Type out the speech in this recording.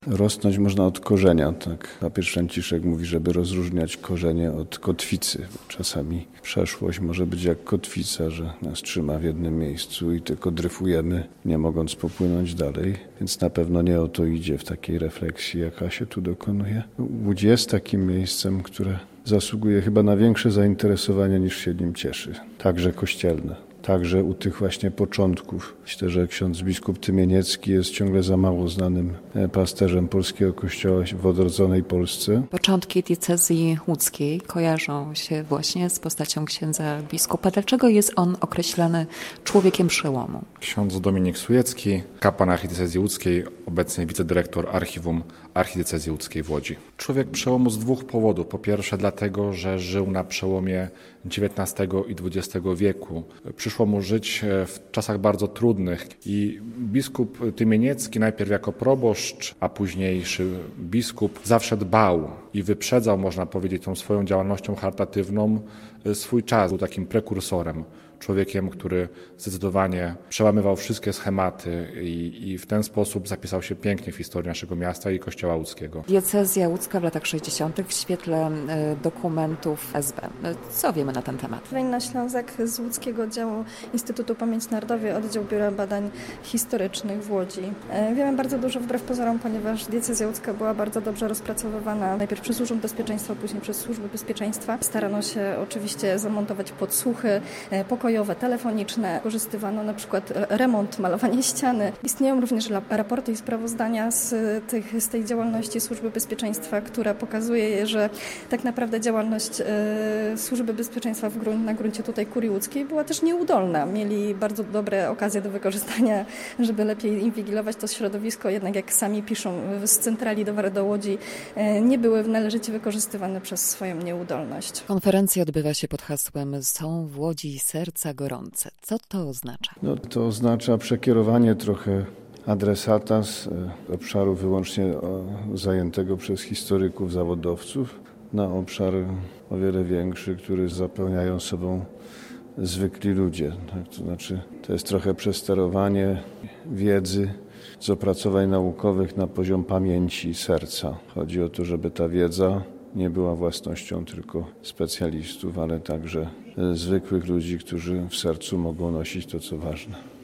Rosnąć można od korzenia, tak papież Franciszek mówi, żeby rozróżniać korzenie od kotwicy. Czasami przeszłość może być jak kotwica, że nas trzyma w jednym miejscu i tylko dryfujemy, nie mogąc popłynąć dalej. Więc na pewno nie o to idzie w takiej refleksji, jaka się tu dokonuje. Łódź jest takim miejscem, które zasługuje chyba na większe zainteresowanie niż się nim cieszy. Także kościelne. Także u tych właśnie początków. Myślę, że ksiądz biskup Tymieniecki jest ciągle za mało znanym pasterzem polskiego kościoła w odrodzonej Polsce. Początki diecezji łódzkiej kojarzą się właśnie z postacią księdza biskupa. Dlaczego jest on określany człowiekiem przełomu? Ksiądz Dominik Sujecki, kapłan archidiecezji łódzkiej, obecnie wicedyrektor archiwum archidiecezji łódzkiej w Łodzi. Człowiek przełomu z dwóch powodów. Po pierwsze dlatego, że żył na przełomie XIX i XX wieku. Przyszło mu żyć w czasach bardzo trudnych i biskup Tymieniecki najpierw jako proboszcz, a późniejszy biskup zawsze dbał i wyprzedzał, można powiedzieć, tą swoją działalnością charytatywną swój czas. Był takim prekursorem. Człowiekiem, który zdecydowanie przełamywał wszystkie schematy i w ten sposób zapisał się pięknie w historii naszego miasta i Kościoła łódzkiego. Diecezja łódzka w latach 60. w świetle dokumentów SB. Co wiemy na ten temat? Wejna Ślązak z łódzkiego oddziału Instytutu Pamięci Narodowej, oddział Biura Badań Historycznych w Łodzi. Wiemy bardzo dużo wbrew pozorom, ponieważ diecezja łódzka była bardzo dobrze rozpracowywana najpierw przez Urząd Bezpieczeństwa, później przez Służby Bezpieczeństwa. Starano się oczywiście zamontować podsłuchy, pokojowe, telefoniczne. Korzystywano na przykład remont, malowanie ściany. Istnieją również raporty i sprawozdania z tej działalności Służby Bezpieczeństwa, która pokazuje, że tak naprawdę działalność Służby Bezpieczeństwa na gruncie tutaj kurii łódzkiej była też nieudolna. Mieli bardzo dobre okazje do wykorzystania, żeby lepiej inwigilować to środowisko, jednak jak sami piszą, z centrali do Łodzi nie były należycie wykorzystywane przez swoją nieudolność. Konferencja odbywa się pod hasłem "Są w Łodzi serca gorące". Co to oznacza? To oznacza przekierowanie trochę adresata z obszaru wyłącznie zajętego przez historyków, zawodowców na obszar o wiele większy, który zapełniają sobą zwykli ludzie. Tak? To znaczy, to jest trochę przesterowanie wiedzy z opracowań naukowych na poziom pamięci serca. Chodzi o to, żeby ta wiedza nie była własnością tylko specjalistów, ale także zwykłych ludzi, którzy w sercu mogą nosić to, co ważne.